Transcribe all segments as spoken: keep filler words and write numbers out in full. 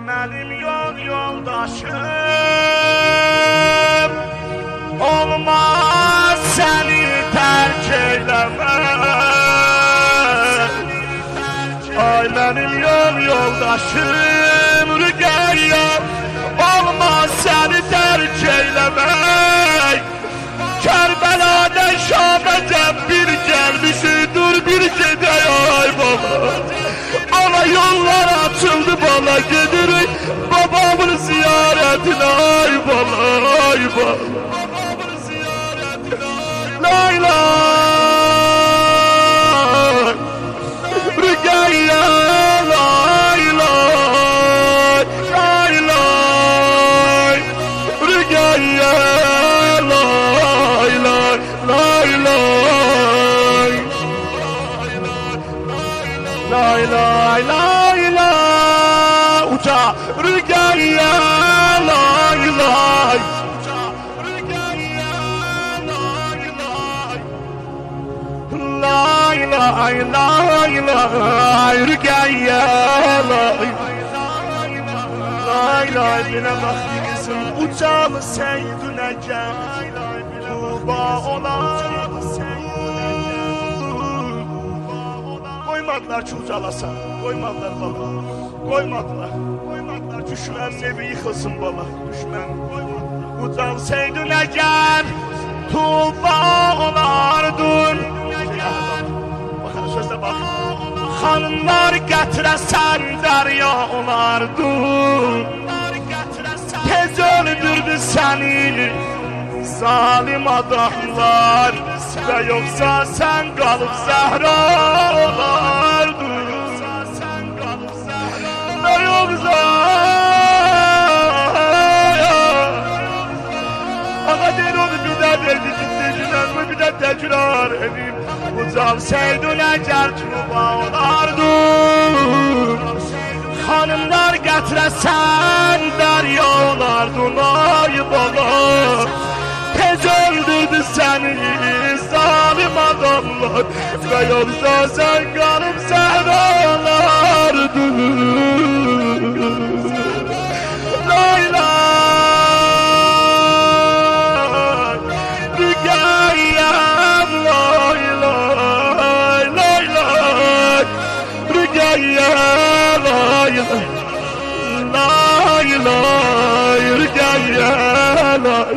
Benim yol yoldaşım olmaz seni terk eylemez. Ay benim yol yoldaşım Rüqeyyə olmaz seni terk eylemek. Kerbeladan Şam'dan bir gelmişi dur bir gidey ay baba. Ana yollar açıldı bana gidirik babamın ziyaretine ay baba ay baba. Lay lay Rüqeyyə lay lay lay lay Rüqeyyə lay lay lay lay lay lay lay lay uca Rüqeyyə lay lay lay lay lay lay Rüqeyyə lay lay lay bile vaktimizin ucalı seydüne gel Tuğba olan koymadılar ki ucalasan koymadılar baba koymadılar koymadılar düşmenin evi yıkılsın baba düşmen ucal seydüne gel Tuğba olardın bakın sözde bak hanımlar getiresen derya olardın tez öldürdü seni zalim adamlar ve yoksa sen kalıp Zehra olardın ve yoksa ama den onu bir daha dedi dinleyicilerimi bir de tekrar edeyim ucal seydüne gel Tuğba olardın hanımlar getiresen derya olardın ay baba tez öldürdü seni zalim adamlar ve yoksa sen kalıp Zehra olardın lay lay Rüqeyyəm lay lay lay lay Rüqeyyə lay lay lay Rüqeyyə lay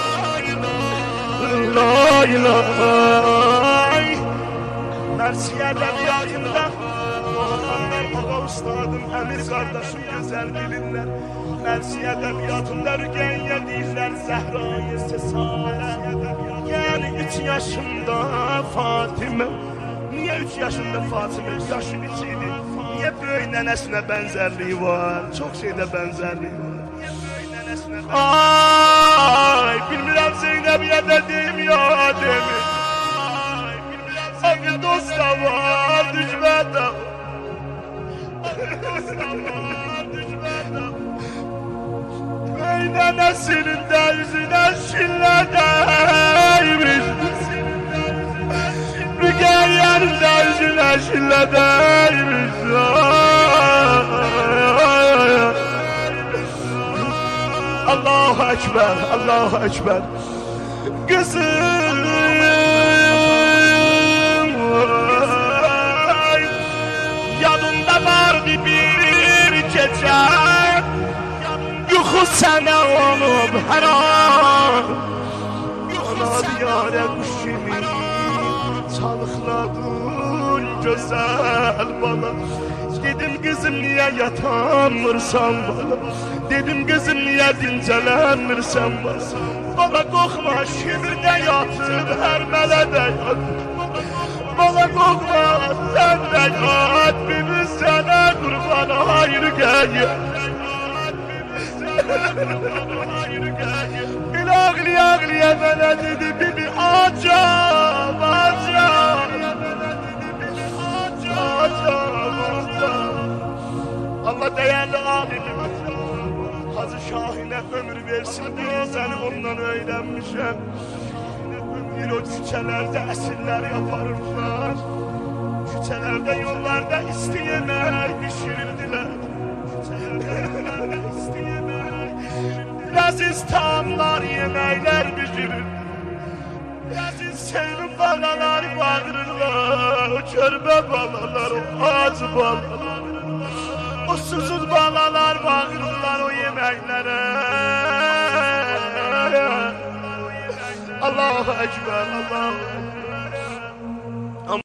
lay lay Mersiye edebiyatında Oğlanlar ağa ustadım Emir kardeşim güzel bilirler Mersiye edebiyatında Rüqeyyə deyirlər Zehra'yı sesare Yani üç yaşında Fatime Niye üç yaşında Fatime yaşı içiydi Niye böyük nənəsinə benzerliği var Çok şeyde benzerliği var Ay bilmirəm Zeynəbiyə dedim ya demin Abi dost da var düşmən de Ey nənəsinin də yüzünə şillə dəymiş Rüqeyyənin də yüzünə şillə dəymiş Allahu Ekber, Allahu Ekber Kızım Yanımda vardı bir gece Yuxu sənə olub hər an Ana diyarə quş kimi Çalıqladın gözəl bana Dedim kızım niye yatanmırsan bana Dedim kızım niye dincələnmirsən bana Bana qorxma şimirdə yatıb hər mələdə yat Bana qorxma sən də yat Bibi sənə qurban hayır Rüqeyyə Bir ağlıya ağlıya mənə dedi Bibi acam acam Allah değerli alimim Hacı Şahin'e ömür versin diye seni ondan öğrenmişim Bir o küçelerde esirler yaparırlar Küçelerde yollarda isteyemek pişirirdiler Leziz tamlar, yemekler pişirir. Leziz sevim balalar bağırırlar. O körbe balalar, o acı balalar. O susuz balalar bağırırlar o yemeklere. Allahu Ekber, Allahu Ekber.